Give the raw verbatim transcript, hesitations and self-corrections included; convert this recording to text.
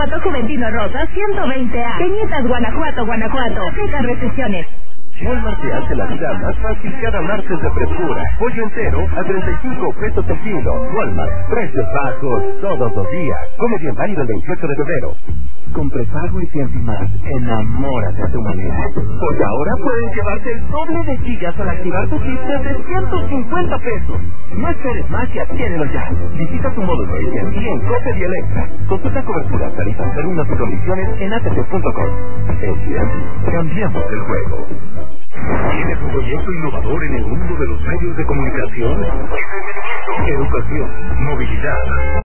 Juventino Rosa ciento veinte A. Peñitas, Guanajuato, Guanajuato. Aplican restricciones. Walmart te hace la vida más fácil cada martes de frescura. Pollo entero a treinta y cinco pesos el kilo. Walmart, precios bajos todos los días. Come bien válido el veintiocho de febrero. Con prepago y Cienti más, enamórate a tu manera. Porque ahora puedes llevarte el doble de gigas al activar tu chip desde ciento cincuenta pesos. No esperes más y adquiérelo ya. Visita tu módulo A T and T en Coppel y Electra. Consulta cobertura, tarifas, términos y condiciones en A T T punto com. A T and T, cambiamos el juego. ¿Tienes un proyecto innovador en el mundo de los medios de comunicación? Entretenimiento, educación, movilidad,